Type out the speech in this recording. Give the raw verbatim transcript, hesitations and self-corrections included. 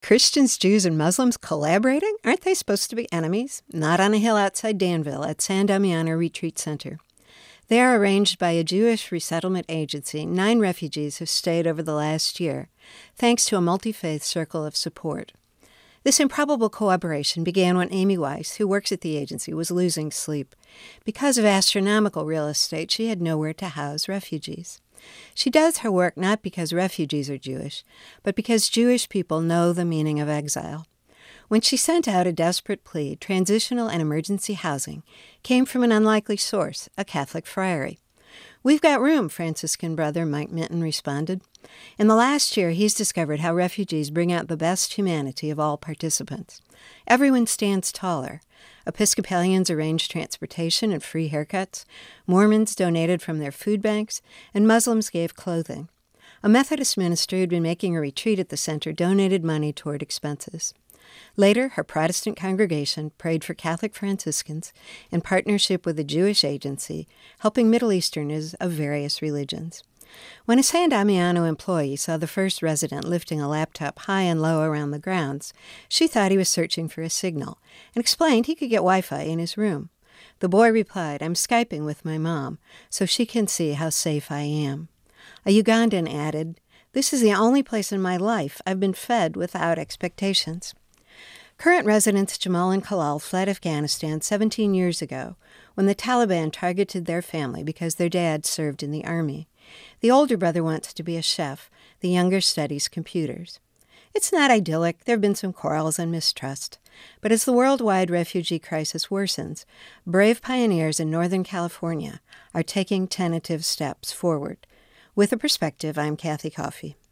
Christians, Jews, and Muslims collaborating? Aren't they supposed to be enemies? Not on a hill outside Danville at San Damiano Retreat Center. There, arranged by a Jewish resettlement agency, nine refugees have stayed over the last year, thanks to a multi-faith circle of support. This improbable cooperation began when Amy Weiss, who works at the agency, was losing sleep. Because of astronomical real estate, she had nowhere to house refugees. She does her work not because refugees are Jewish, but because Jewish people know the meaning of exile. When she sent out a desperate plea, transitional and emergency housing came from an unlikely source, a Catholic friary. "We've got room," Franciscan brother Mike Minton responded. In the last year, he's discovered how refugees bring out the best humanity of all participants. Everyone stands taller. Episcopalians arranged transportation and free haircuts. Mormons donated from their food banks, and Muslims gave clothing. A Methodist minister who'd been making a retreat at the center donated money toward expenses. Later, her Protestant congregation prayed for Catholic Franciscans in partnership with a Jewish agency, helping Middle Easterners of various religions. When a San Damiano employee saw the first resident lifting a laptop high and low around the grounds, she thought he was searching for a signal and explained he could get Wi-Fi in his room. The boy replied, "I'm Skyping with my mom, so she can see how safe I am." A Ugandan added, "This is the only place in my life I've been fed without expectations." Current residents Jamal and Kalal fled Afghanistan seventeen years ago when the Taliban targeted their family because their dad served in the army. The older brother wants to be a chef. The younger studies computers. It's not idyllic. There have been some quarrels and mistrust. But as the worldwide refugee crisis worsens, brave pioneers in Northern California are taking tentative steps forward. With a Perspective, I'm Kathy Coffey.